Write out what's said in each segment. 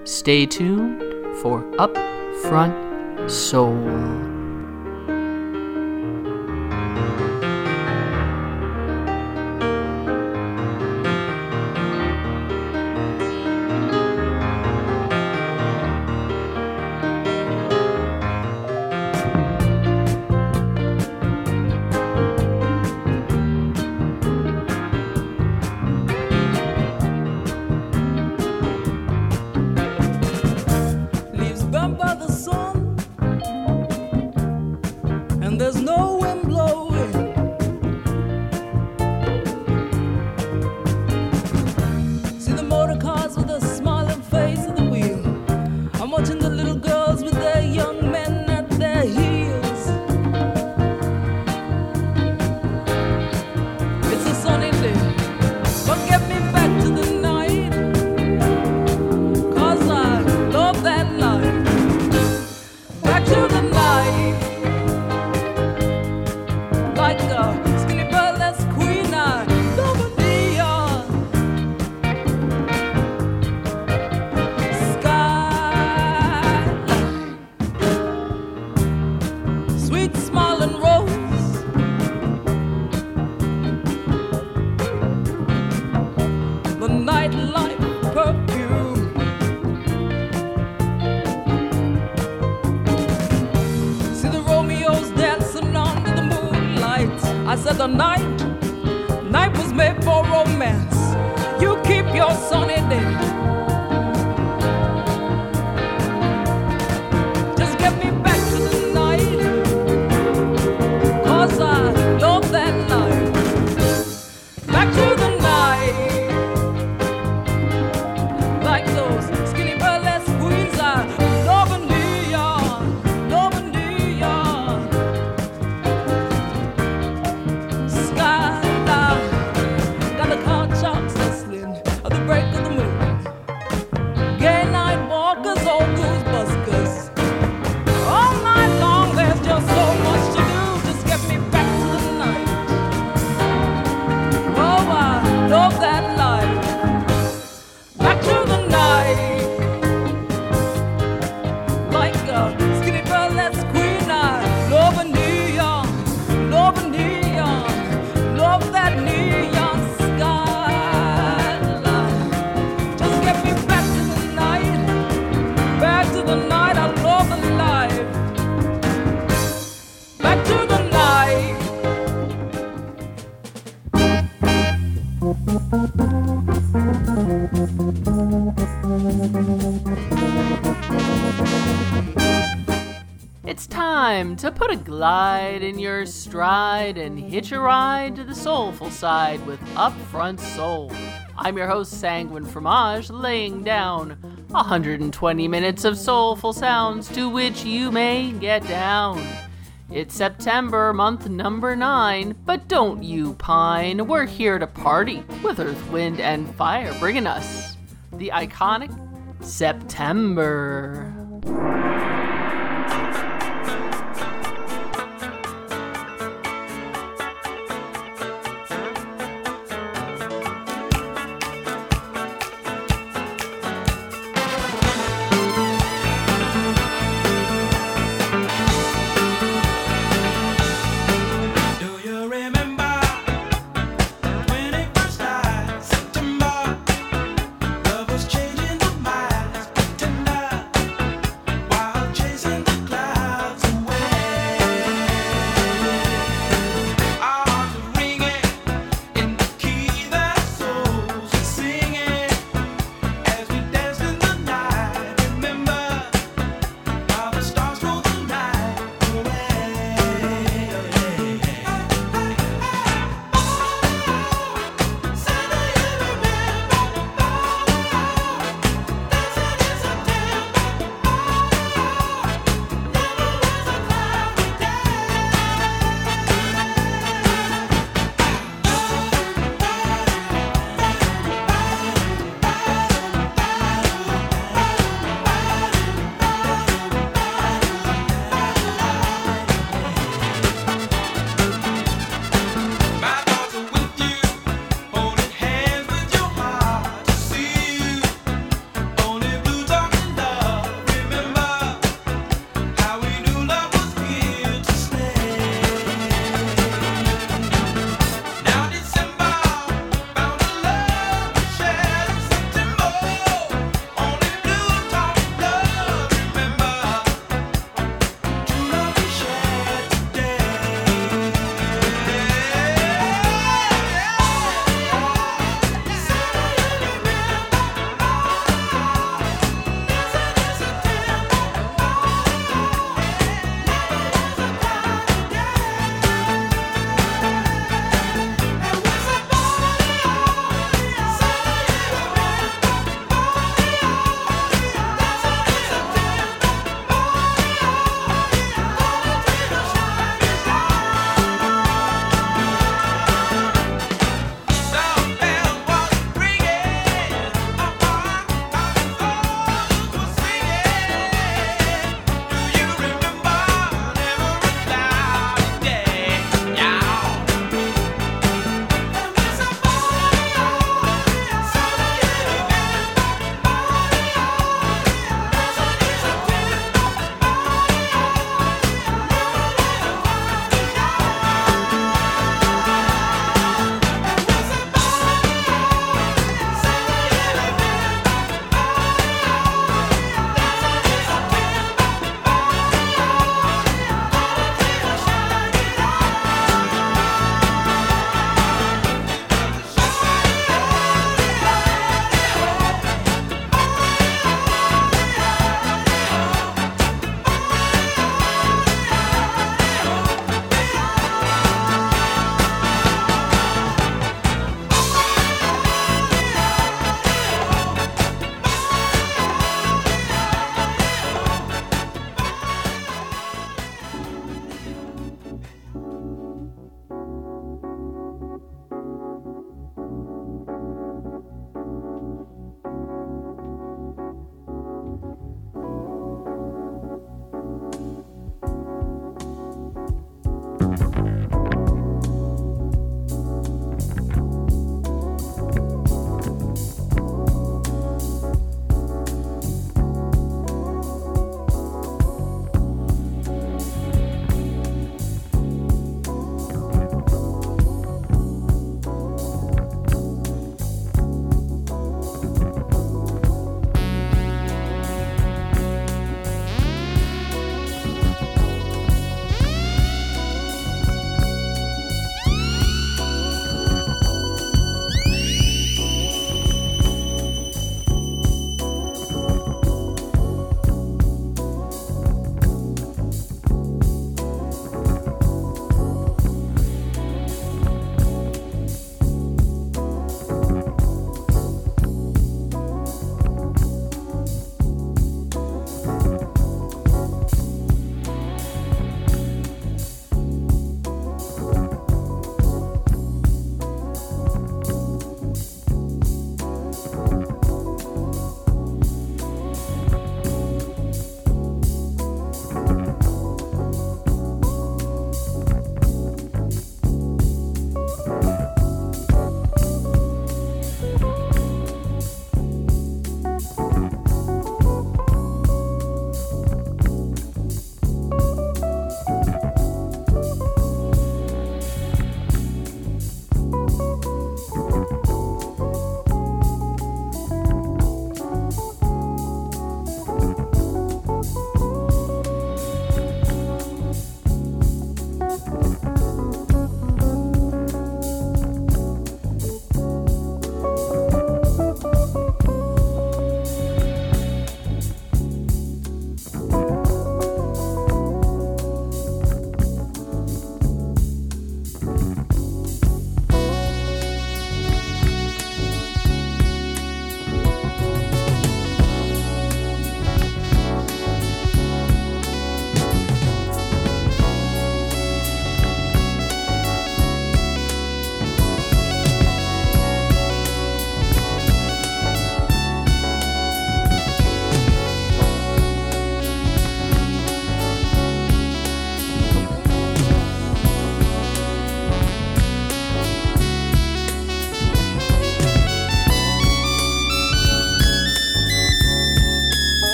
Stay tuned for Upfront Soul. The night was made for romance. You keep your sunny day. Just get me back to the night, 'cause I love that night. Back to the night, like those skinny burlesque queens. I love in New York, love in New York. It's time to put a glide in your stride and hitch a ride to the soulful side with Upfront Soul. I'm your host, Sanguine Fromage, laying down 120 minutes of soulful sounds to which you may get down. It's September, month number 9, but don't you pine. We're here to party with Earth, Wind, and Fire, bringing us the iconic September. Wow.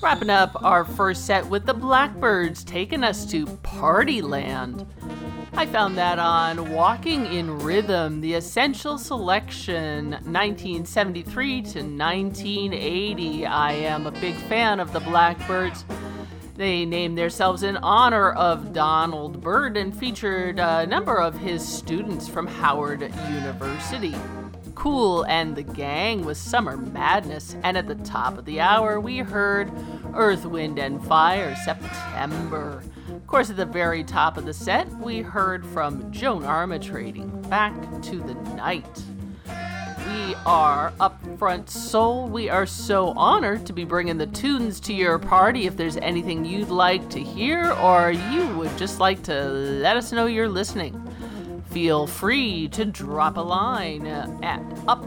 Wrapping up our first set with the Blackbyrds taking us to Partyland. I found that on Walking in Rhythm, the Essential Selection 1973 to 1980. I am a big fan of the Blackbyrds. They named themselves in honor of Donald Byrd and featured a number of his students from Howard University. Kool and the Gang with Summer Madness, and at the top of the hour we heard Earth, Wind and Fire, September. Of course, at the very top of the set we heard from Joan Armatrading, Back to the Night. We are Upfront Soul. We are so honored to be bringing the tunes to your party. If there's anything you'd like to hear or you would just like to let us know you're listening, feel free to drop a line at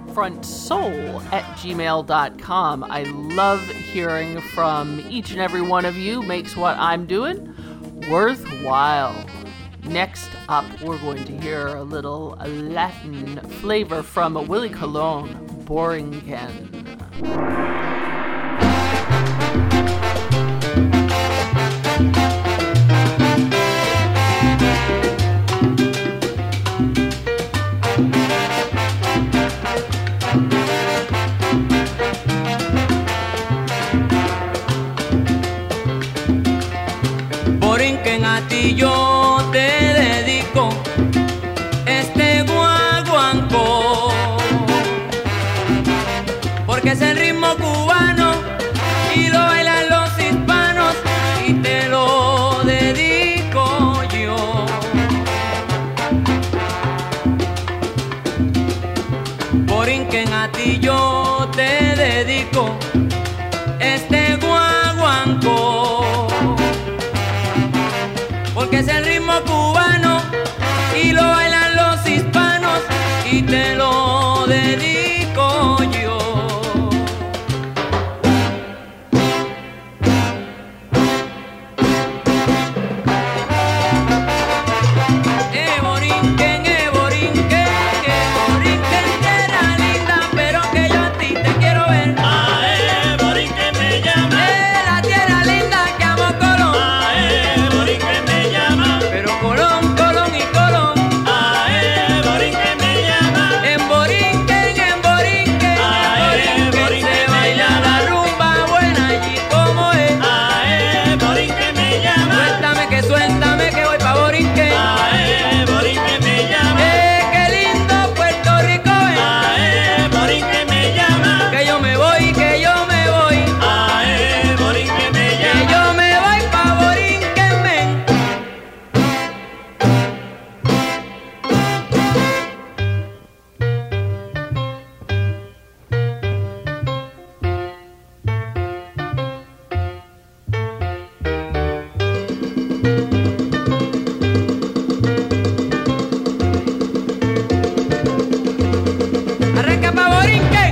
upfrontsoul@gmail.com. I love hearing from each and every one of you. Makes what I'm doing worthwhile. Next up, we're going to hear a little Latin flavor from Willie Colon, Borinquen. Borinquen, a ti yo te dedico este guaguancó, porque es el ritmo cubano y lo bailan los hispanos y te lo dedico yo. Borinquen, a ti yo te dedico este guaguancó, porque es el ritmo cubano y lo bailan los hispanos y te lo dedico yo. Borinquen, tierra linda, pero que yo a ti te quiero ver. Borinquen me llama. La tierra linda que amo Colón. Borinquen me llama. Pero Colón, Colón y Colón. Borinquen me llama. En Borinquen se baila la rumba buena allí como es. Borinquen me llama. Suéltame que voy pa' Borinquen. Borinquen me llama. Qué lindo Puerto Rico es. Borinquen me llama. Que yo me voy, que yo me voy. Borinquen me Que llama. yo me voy pa' Borinquen, ven. Arranca pa' Borinquen.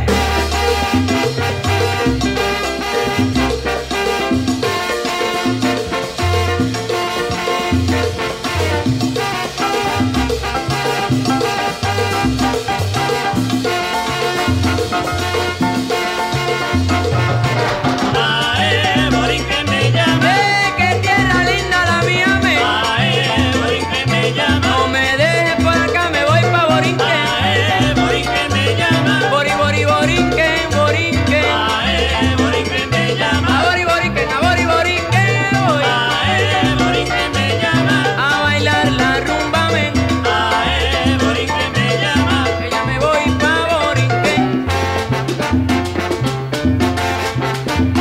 Borinquen me llama. Qué tierra linda la mía me. Borinquen me llama. No me dejes por acá, me voy pa' Borinquen. Borinquen me llama. Borinquen. Borinquen me llama. A Borinquen voy. Borinquen me llama. A bailar la rumba, men. Borinquen me llama. Que ya me voy pa' Borinquen.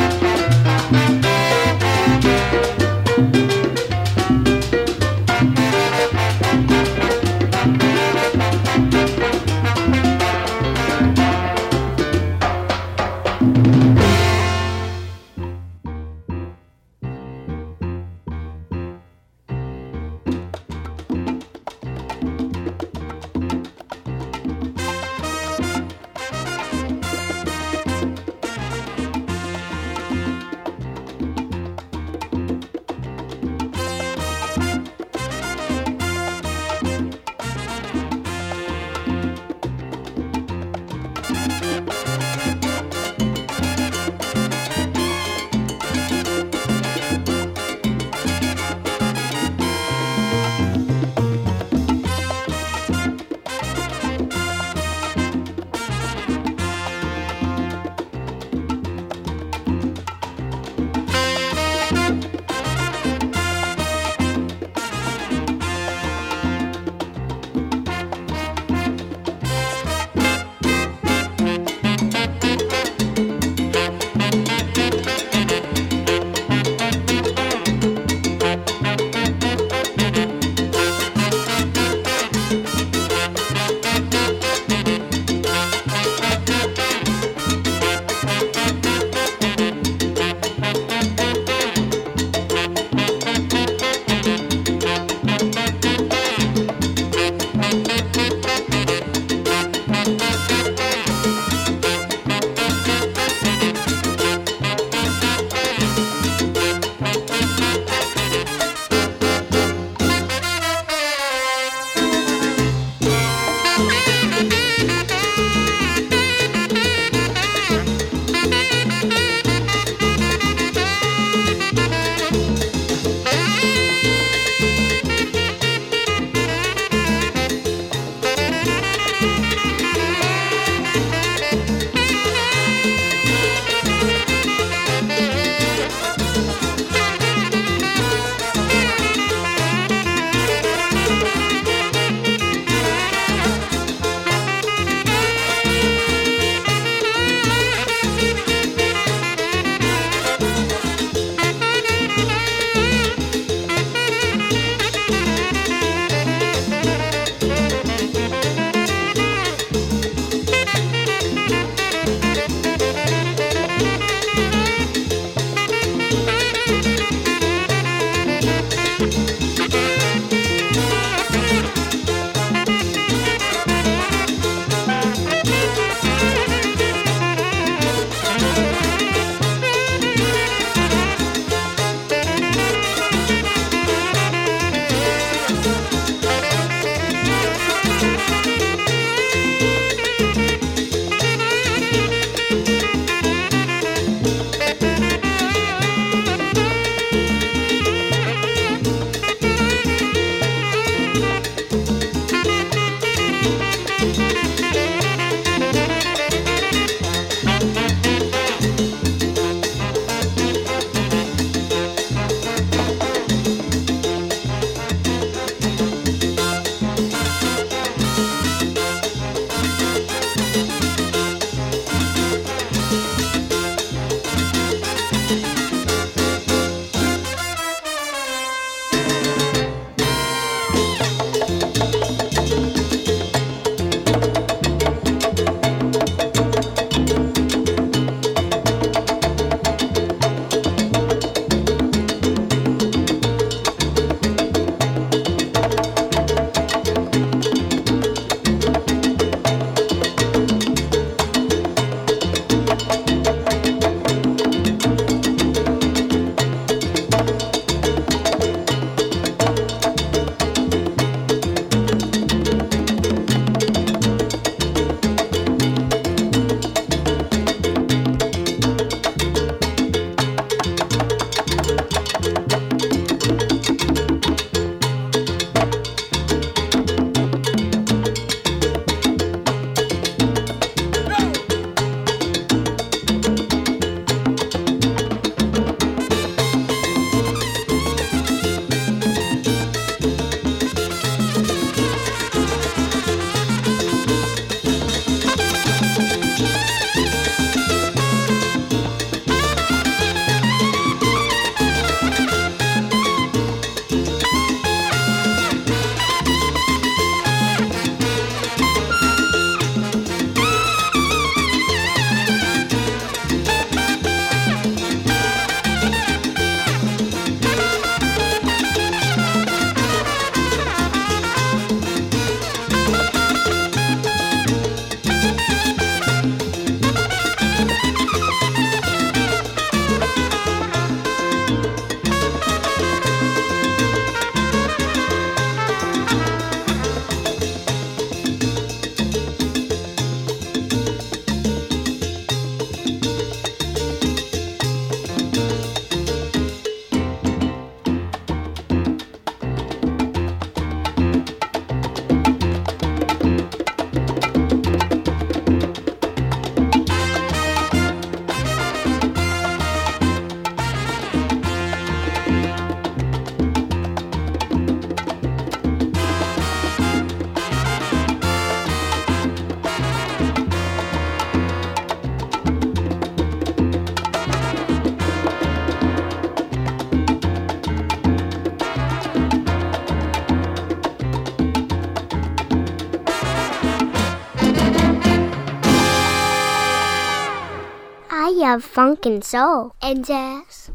of funk and soul and jazz.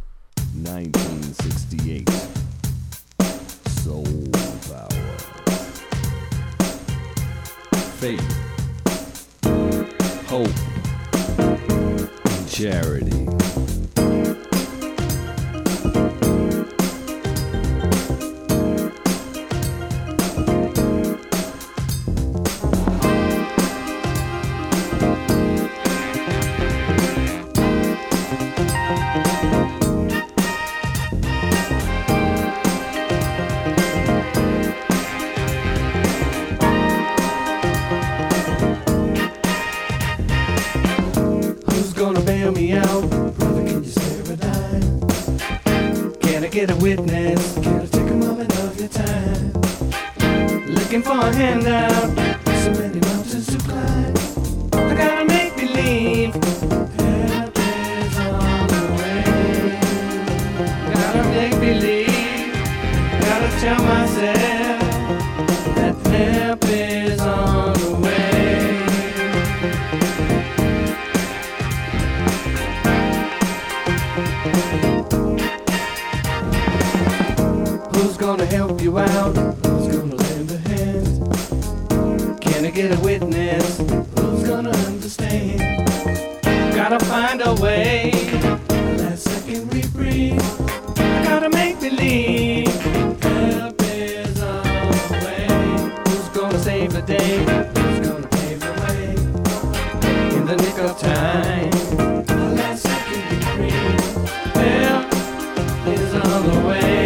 1968 Soul Power. Faith, hope, and charity. Me out, brother, can you spare a dime? Can I get a witness? Can I take a moment of your time? Looking for a handout, so many mountains to climb. I gotta make believe help is on the way. Gotta make believe, gotta tell myself that help is on the way. Who's gonna help you out? Who's gonna lend a hand? Can I get a witness? Who's gonna understand? Gotta find a way. Last second we breathe. I gotta make believe help is on the way. Who's gonna save the day? Who's gonna pave the way? In the nick of time. Last second we breathe. Help is on the way.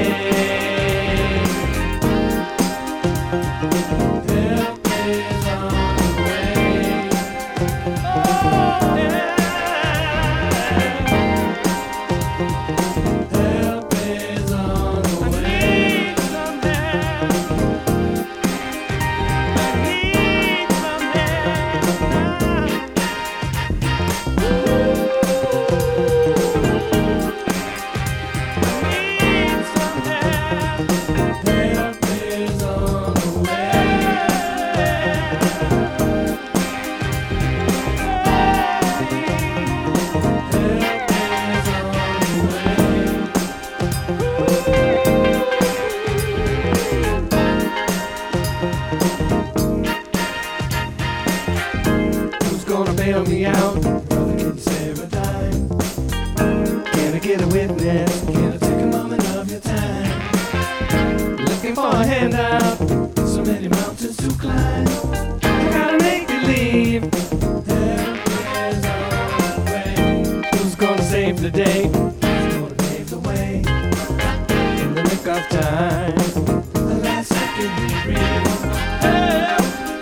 Bail me out, brother, can you spare a dime? Can I get a witness? Can I take a moment of your time? Looking for a handout, so many mountains to climb. I gotta make believe help is on the way. Who's gonna save the day? Who's gonna pave the way? In the nick of time, the last second we breathe. Help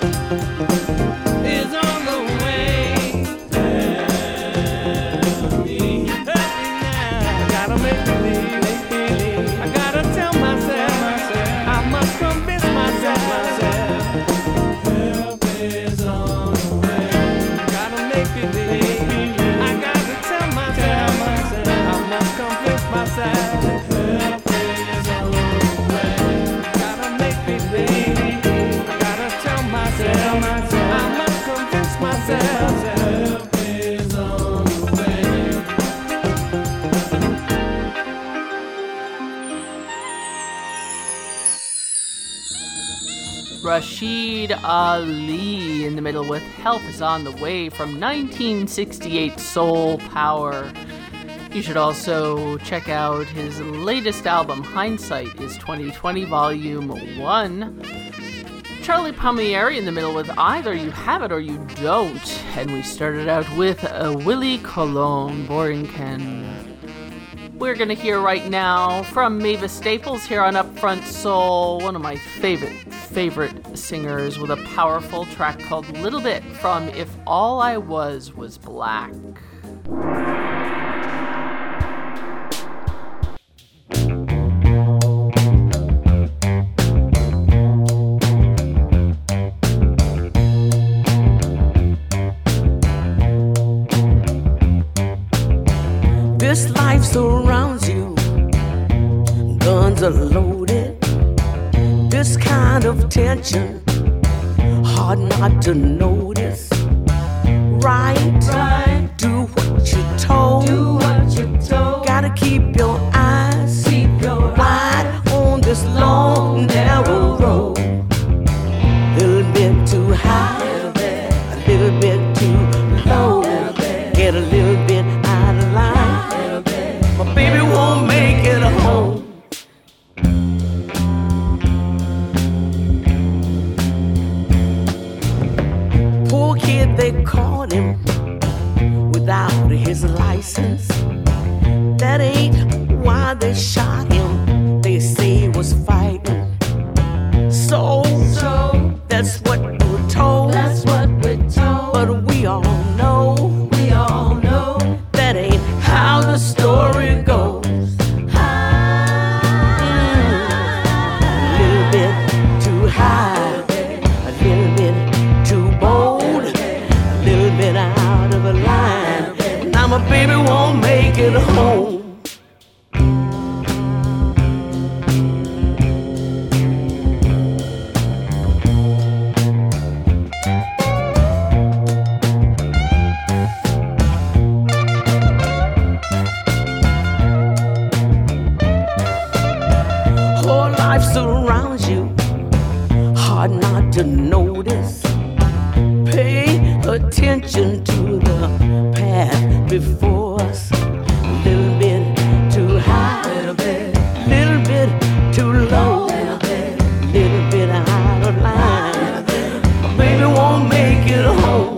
is on the way. Rashid Ali in the middle with Help is on the Way from 1968 Soul Power. You should also check out his latest album, Hindsight is 2020 Volume 1. Charlie Palmieri in the middle with Either You Have It or You Don't. And we started out with Willie Colon, Boring Ken. We're going to hear right now from Mavis Staples here on Upfront Soul, one of my favorite singers, with a powerful track called Little Bit from If All I Was Black. This life surrounds you, guns are loaded. This kind of tension, hard not to notice. Right, do what you're told. Do what you're told. Gotta keep your eyes wide on this long, narrow road. Little bit too high, a little bit too low. Get a little bit out of line. My baby won't make it home. Poor kid, they caught him without his license. That ain't why they shot him. They say he was fighting. So that's what we're told. That's what we're told. But we all know that ain't how the story goes. A little bit too high, a little bit too bold, a little bit out of line. Now my baby won't make it home. Whole life surrounds you, hard not to notice. Pay attention to the path before us. A little bit too high, little bit too low, little bit out of line. My baby won't make it home.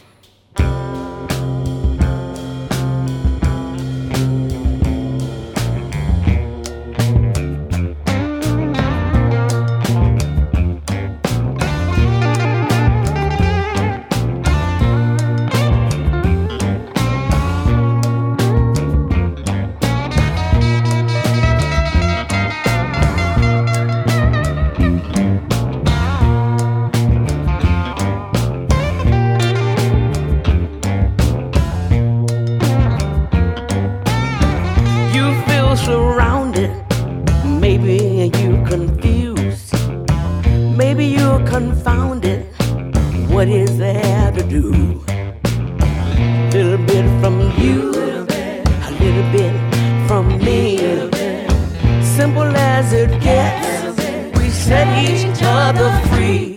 You feel surrounded, maybe you confused, maybe you're confounded. What is there to do? Little bit from you, a little bit from me. Simple as it gets, we set each other free.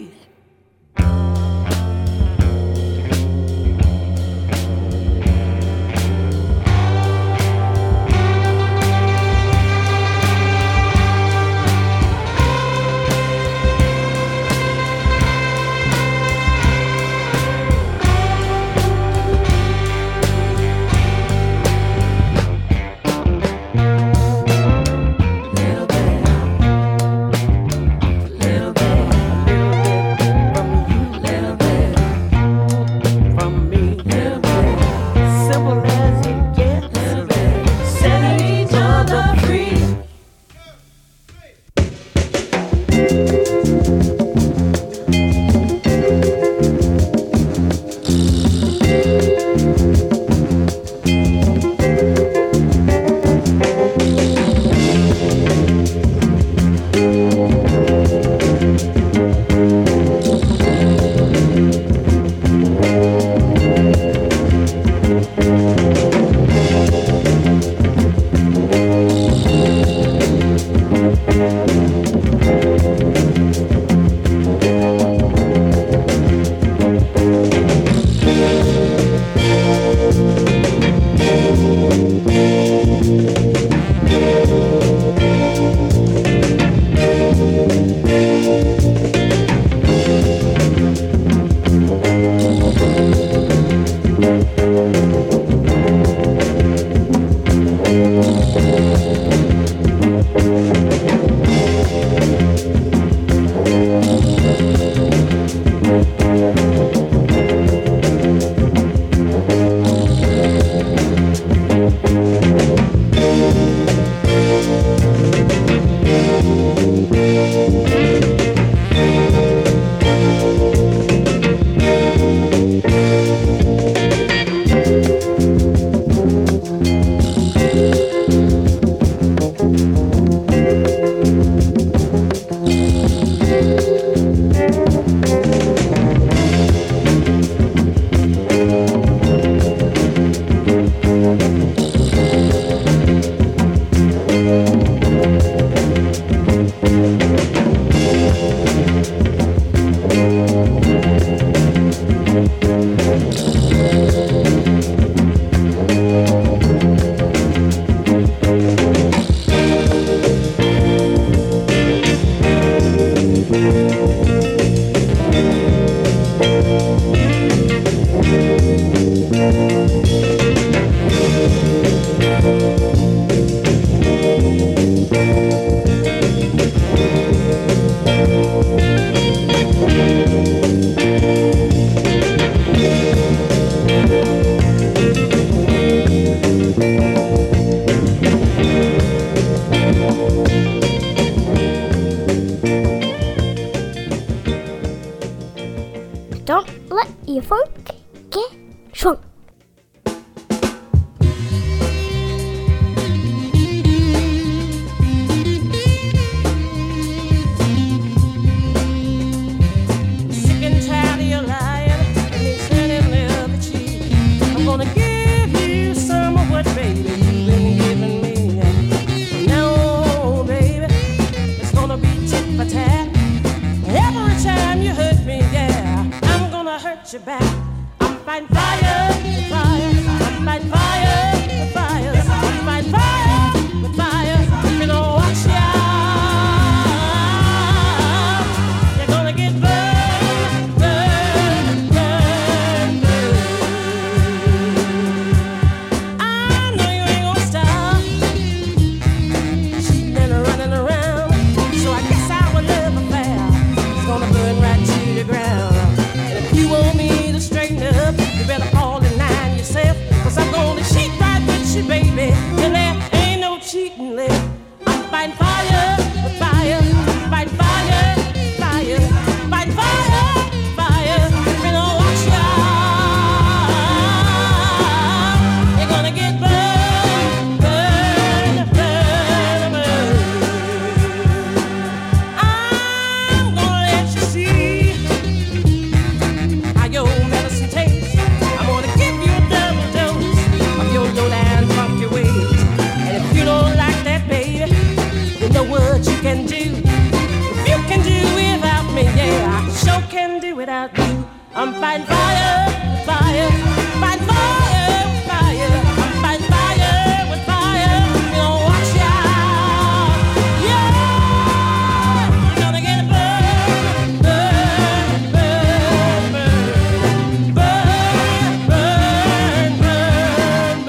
Your funk get shrunk. Sick and tired of your lying and me turning the other cheek. I'm gonna give you some of what, baby, you've been giving me. No, baby, it's gonna be tit for tat. Every time you hurt me, yeah, I'm gonna hurt you back. I'm fighting fire with fire. I'm fighting fire with fire. I'm fighting fire with fire. If you don't watch out, you're gonna get burned, burned, burned, burned. I know you ain't gonna stop cheating and running around, so I guess our love affair is gonna burn right to the ground. And if you want me to straighten up, you better fall in line yourself, 'cause I'm gonna cheat right with you, baby, and there ain't no cheating left. I'm fighting fire with fire. I'm fighting fire, fire. I'm fighting fire, fire. If you don't watch out, you're gonna get burned, burned, burned, burned. I'm gonna let you see how your medicine tastes. I'm gonna give you a double dose of your low-down funky ways. And if you don't like that, baby, you know what you can do. If you can do without me, yeah, I sure can do without you. I'm fighting fire with fire. Fighting fire with fire. I'm fighting fire with fire. You don't watch out. Yeah, you're gonna get burned, burned, burned, burned, burned, burned, burned,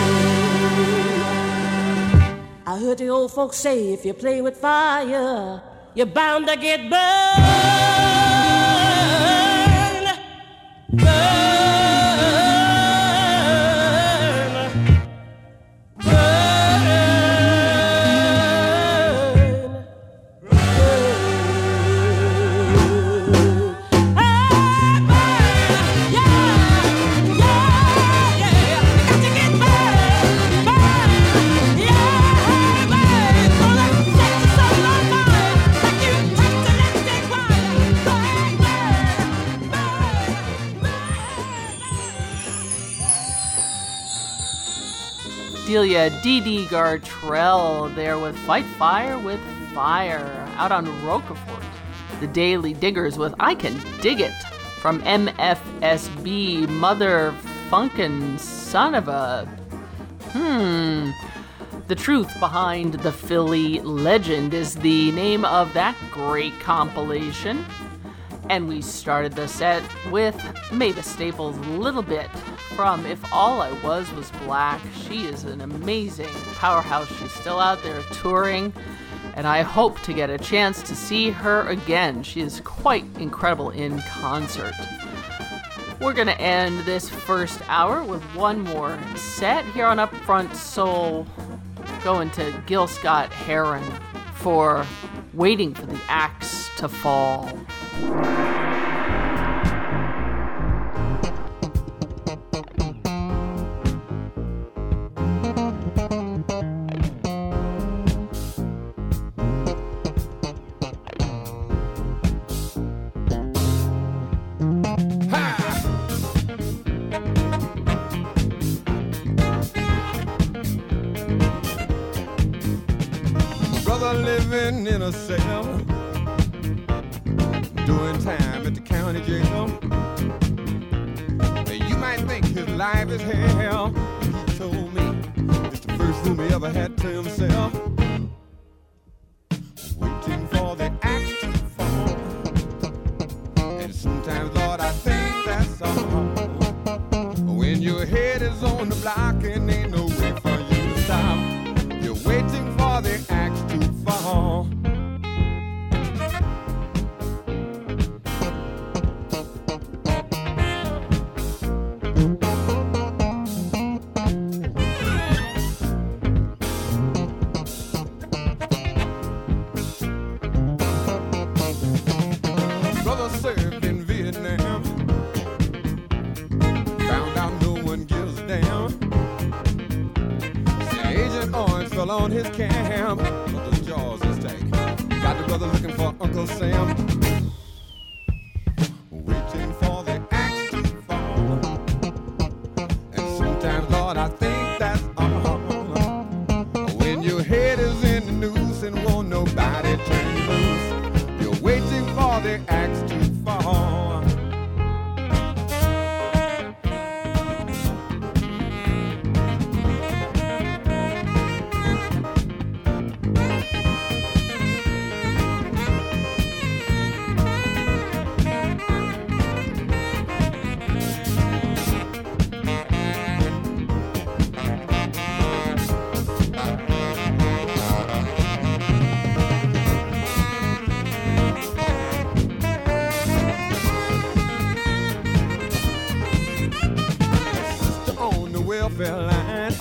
burned. I heard the old folks say if you play with fire, you're bound to get burned. Delia Dee Gartrell there with Fight Fire with Fire out on Roquefort. The Daily Diggers with I Can Dig It from MFSB, Mother Funkin' Son of a... The Truth Behind the Philly Legend is the name of that great compilation. And we started the set with Mavis Staples' Little Bit from If All I Was Black. She is an amazing powerhouse. She's still out there touring, and I hope to get a chance to see her again. She is quite incredible in concert. We're going to end this first hour with one more set here on Upfront Soul, going to Gil Scott-Heron for Waiting for the Axe to Fall. Brother living in a cell, doing time at the county jail. You might think his life is hell. He told me it's the first room he ever had to himself. Waiting for the axe to fall. And sometimes, Lord, I think that's all. When your head is on the block and ain't no way for you to stop, you're waiting for the axe to fall. still on his cam, but the jaws is tight. Got the brother looking for Uncle Sam, waiting for the axe to fall. And sometimes, Lord, I think that's all. When your head is in the noose and won't nobody turn you loose, you're waiting for the axe to fall. Welfare line,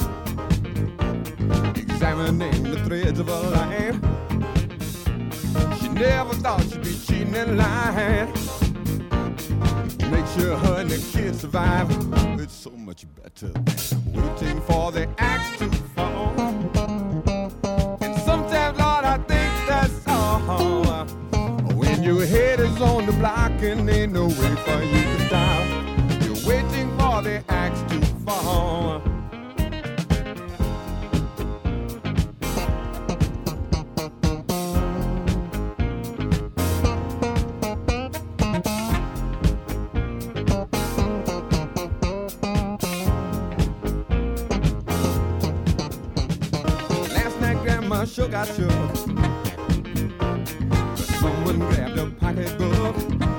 examining the threads of her life. She never thought she'd be cheating and lying. Make sure her and the kids survive. It's so much better waiting for the axe to fall. And sometimes, Lord, I think that's all. When your head is on the block and ain't no way for you to stop, you're waiting for the axe to fall. Last night Grandma sure got shook. Someone grabbed her pocketbook.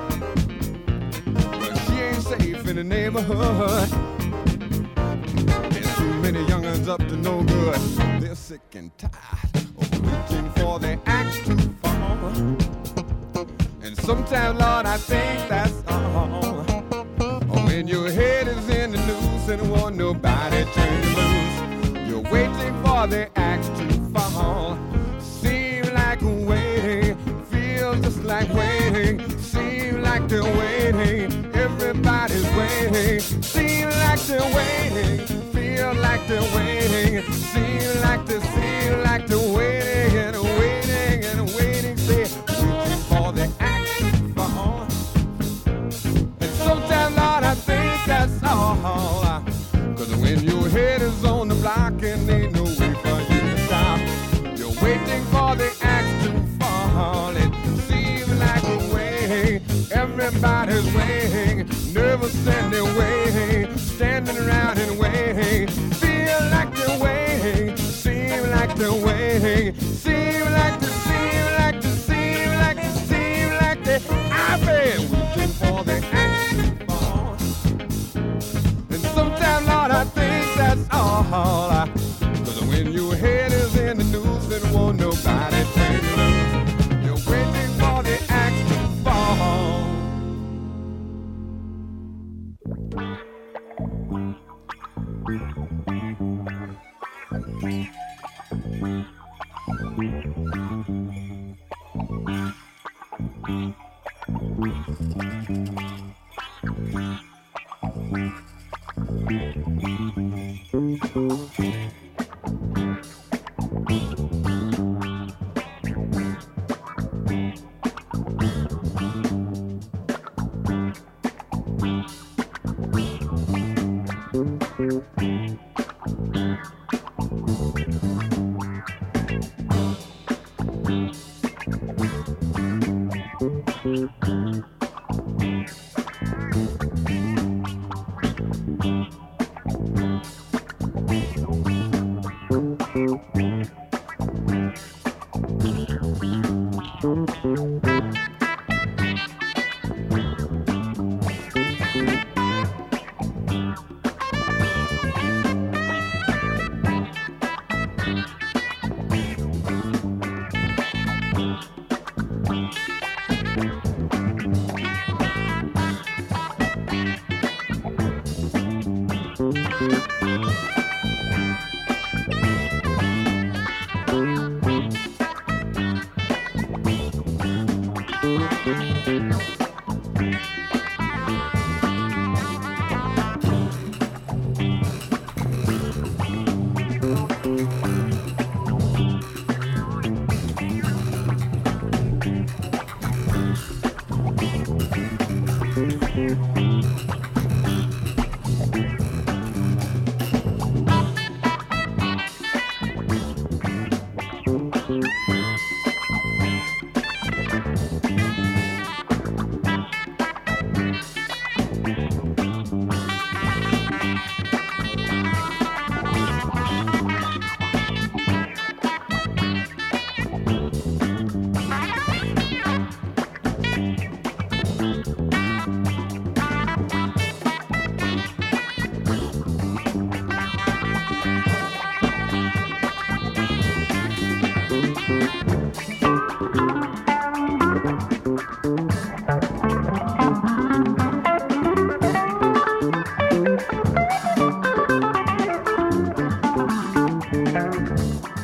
But she ain't safe in the neighborhood. There's too many young'uns up to no good. They're sick and tired of waiting for the axe to fall. And sometimes, Lord, I think that's all. When your head is in the noose and won't nobody turn you loose, you're waiting for the axe to fall. Seems like waiting, feels just like waiting. Seems like they're waiting, everybody's waiting. Seems like they're waiting, feel like they're waiting. Seems like they're waiting and waiting and waiting. Say, waiting for the axe to fall. And sometimes, Lord, I think that's all. 'Cause when your head is on the block and ain't no way for you to stop, you're waiting for the axe to fall. It seems like a waiting, everybody's waiting, nervous and they're waiting, standing around and waiting. Feel like they're waiting, seem like they're waiting, seem like they. I've been waiting for the axe to fall. And sometimes, Lord, I think that's all. 'Cause when your head is in the noose and won't nobody turn you loose, you're waiting for the axe to fall.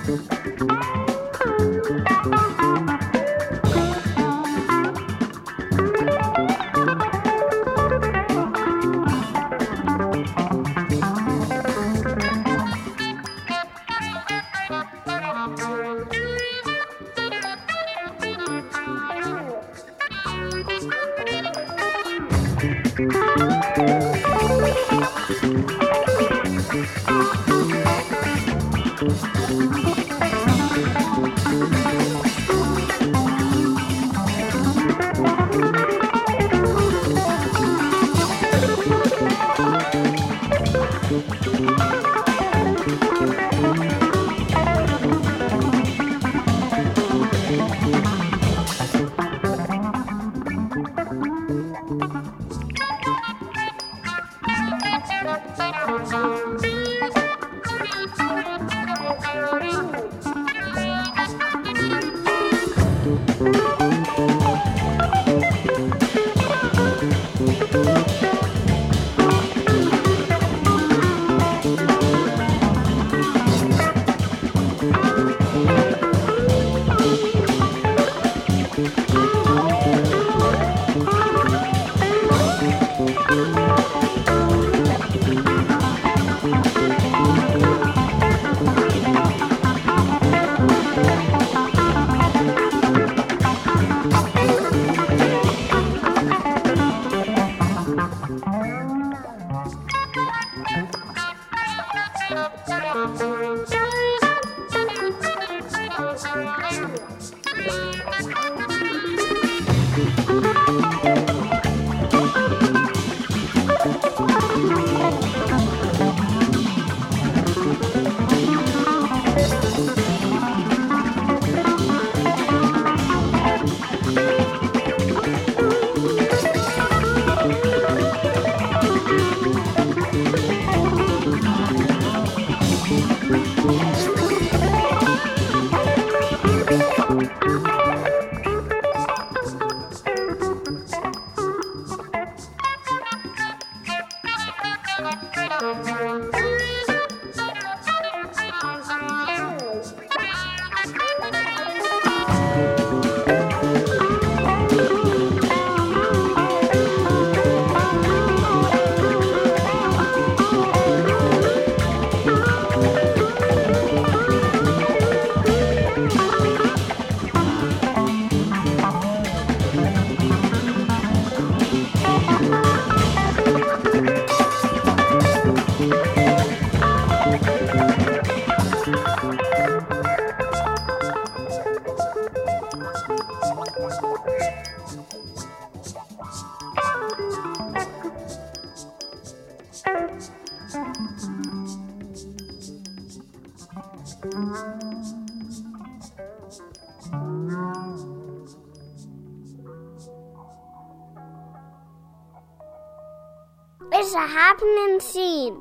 It's a happening scene.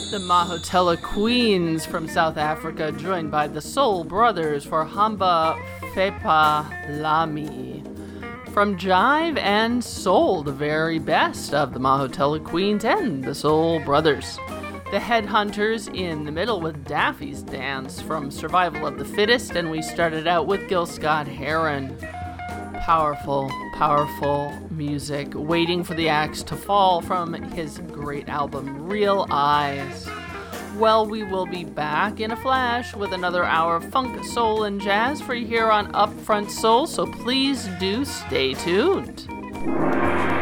The Mahotella Queens from South Africa, joined by the Soul Brothers for Hamba Fepa Lami. From Jive and Soul, the very best of the Mahotella Queens and the Soul Brothers. The Headhunters in the middle with Daffy's Dance from Survival of the Fittest, and we started out with Gil Scott-Heron. Powerful, powerful music. Waiting for the Axe to Fall from his great album, Real Eyes. Well, we will be back in a flash with another hour of funk, soul, and jazz for you here on Upfront Soul, so please do stay tuned.